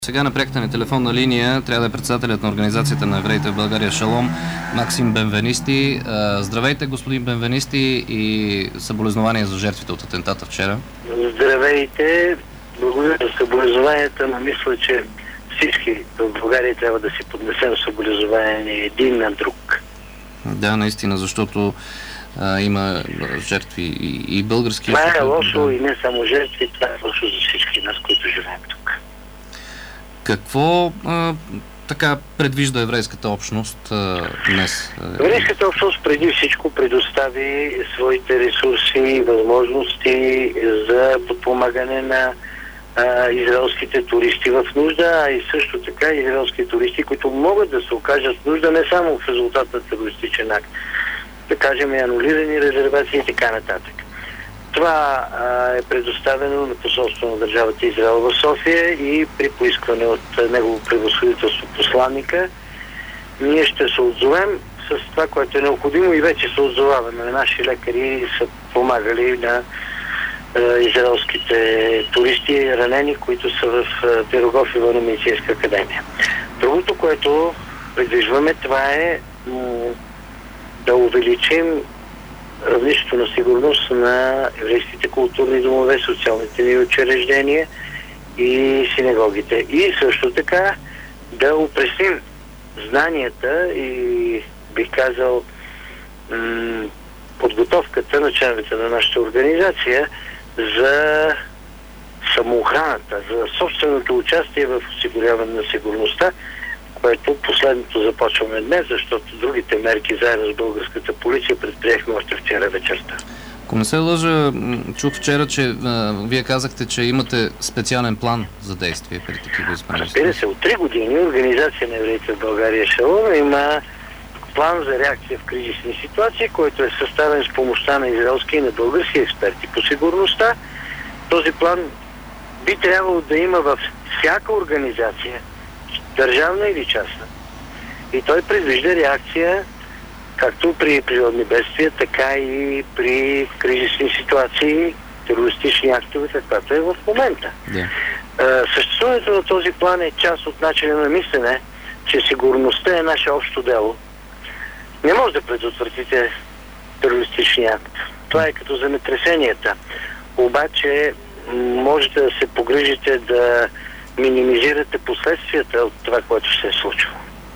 Сега на пряката ни телефонна линия трябва да е председателят на Организацията на евреите в България Шалом, Максим Бенвенисти. Здравейте, господин Бенвенисти, и съболезнования за жертвите от атентата вчера. Здравейте, благодаря за съболезнованията, но мисля, че всички в България трябва да си поднесем съболезнования един на друг. Да, наистина, защото има жертви и български. Това е лошо и не само жертви, това е лошо за всички нас, които живеем тук. Какво така предвижда еврейската общност днес? Еврейската общност преди всичко предостави своите ресурси и възможности за подпомагане на израелските туристи в нужда, а и също така израелски туристи, които могат да се окажат в нужда не само в резултат на терористичен акт, да кажем и анулирани резервации и така нататък. Това е предоставено на посолство на държавата Израел в София и при поискване от негово превъзходителство посланника ние ще се отзовем с това, което е необходимо, и вече се отзоваваме. Наши лекари са помагали на израелските туристи, ранени, които са в Пирогов и военно-медицинска академия. Другото, което предвижваме, това е да увеличим равнището на сигурност на еврейските културни домове, социалните ни учреждения и синагогите. И също така да упресним знанията и, бих казал, подготовката на членовете на нашата организация за самоохраната, за собственото участие в осигуряване на сигурността, което последното започваме днес, защото другите мерки заедно с българската полиция предприехме още вчера вечерта. Ако не се лъжа, чух вчера, че вие казахте, че имате специален план за действие при такива изпълнения. Разбира се, от 3 години Организация на евреите в България Шалом има план за реакция в кризисни ситуации, който е съставен с помощта на израелски и на български експерти по сигурността. Този план би трябвало да има във всяка организация, държавна или частна. И той предвижда реакция както при природни бедствия, така и при кризисни ситуации, терористични актове, каквато е в момента. Съществуването на този план е част от начина на мислене, че сигурността е наше общо дело. Не може да предотвратите терористичния акт. Това е като земетресенията. Обаче можете да се погрижите да минимизирате последствията от това, което се е случило.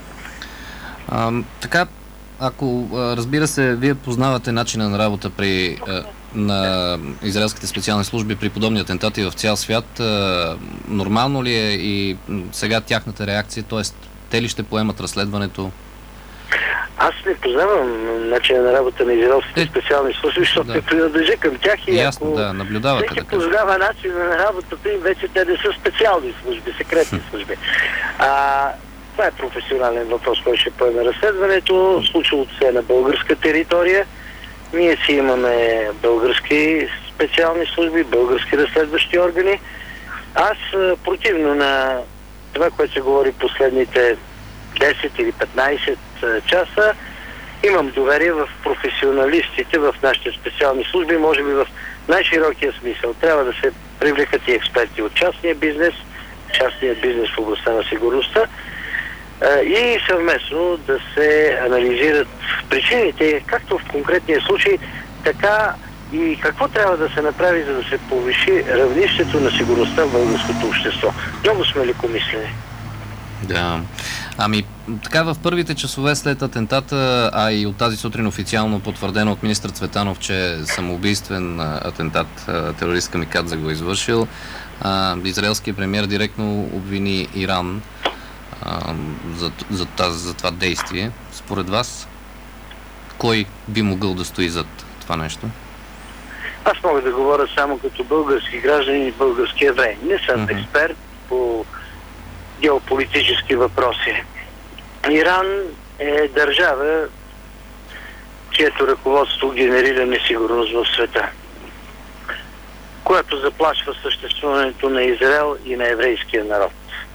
Така, ако разбира се, вие познавате начина на работа на израелските специални служби при подобни атентати в цял свят, нормално ли е и сега тяхната реакция, т.е. те ли ще поемат разследването? Аз не познавам начина на работа на израелските специални служби, защото не принадлежа към тях и ясно, ако наблюдавате, всеки познава начина на работата им, вече те не са специални служби, секретни служби. Това е професионален въпрос, който ще поеме разследването. Случилото се е на българска територия. Ние си имаме български специални служби, български разследващи органи. Аз, противно на това, което се говори последните 10 или 15 часа, имам доверие в професионалистите в нашите специални служби, може би в най-широкия смисъл. Трябва да се привлекат и експерти от частния бизнес в областта на сигурността, и съвместно да се анализират причините, както в конкретния случай, така и какво трябва да се направи, за да се повиши равнището на сигурността в българското общество. Много сме лекомислени. Да. Така в първите часове след атентата, а и от тази сутрин официално потвърдено от министър Цветанов, че е самоубийствен атентат, терорист камикадзе го извършил, израелският премиер директно обвини Иран за това действие. Според вас, кой би могъл да стои зад това нещо? Аз мога да говоря само като български граждани и български евреи. Не съм експерт по геополитически въпроси. Иран е държава, чието ръководство генерира несигурност в света, която заплашва съществуването на Израел и на еврейския народ.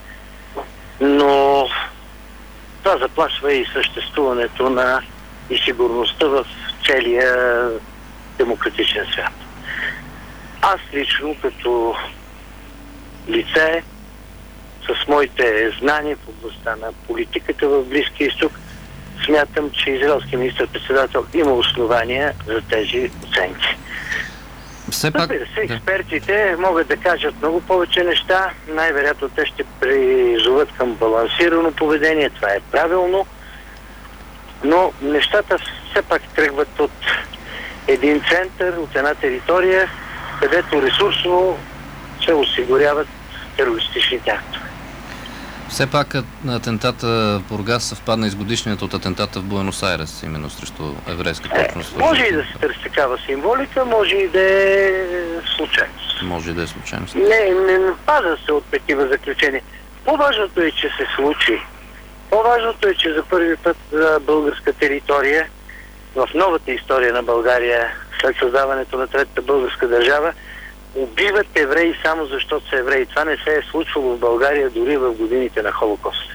Но това заплашва и съществуването на и сигурността в целия демократичен свят. Аз лично като лице с моите знания в областта на политиката в Близкия изток, смятам, че израелски министър-председател има основания за тези оценки. Разбира се, експертите могат да кажат много повече неща. Най-вероятно те ще призоват към балансирано поведение. Това е правилно. Но нещата все пак тръгват от един център, от една територия, където ресурсно се осигуряват терористичните актове. Все пак атентата в Бургас съвпадна и с годишният от атентата в Буенос Айрес, именно срещу еврейската общност. Може и да се търси такава символика, може и да е случайност. Може и да е случайност. Не паза се от такива заключения. По-важното е, че се случи. По-важното е, че за първи път за българска територия, в новата история на България, след създаването на Третата българска държава, убиват евреи само защото са евреи. Това не се е случвало в България дори в годините на Холокоста.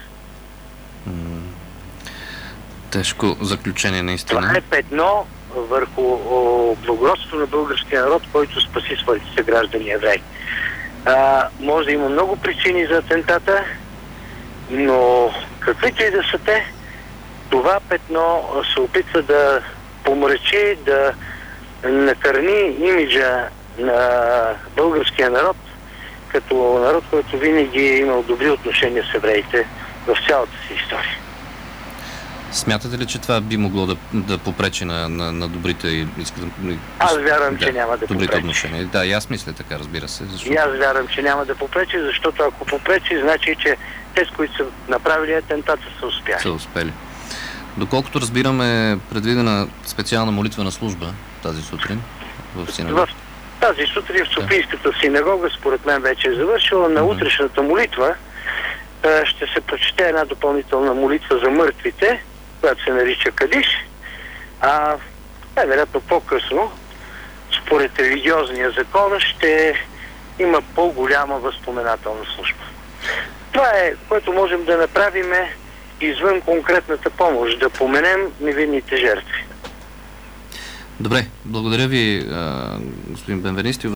Тежко заключение, наистина. Това е петно върху благородството на българския народ, който спаси своите съграждани евреи. Може да има много причини за атентата, но каквито и да са те, това петно се опитва да помрачи, да накърни имиджа на българския народ, като народ, който винаги е имал добри отношения с евреите в цялата си история. Смятате ли, че това би могло да попречи на добрите... Аз вярвам, че няма да добрите попречи. отношения. Да, и аз мисля така, разбира се. Защото... И аз вярвам, че няма да попречи, защото ако попречи, значи, че те, с които са направили атентата, са успяли. Са успели. Доколкото разбираме, предвидена специална молитвена служба тази сутрин в синагога. Тази сутрин в Софийската синагога, според мен вече е завършила. На утрешната молитва ще се прочете една допълнителна молитва за мъртвите, която се нарича Кадиш. Вероятно по-късно, според религиозния закон, ще има по-голяма възпоменателна служба. Това е, което можем да направим извън конкретната помощ, да поменем невинните жертви. Добре, благодаря ви, господин Бенвенисти.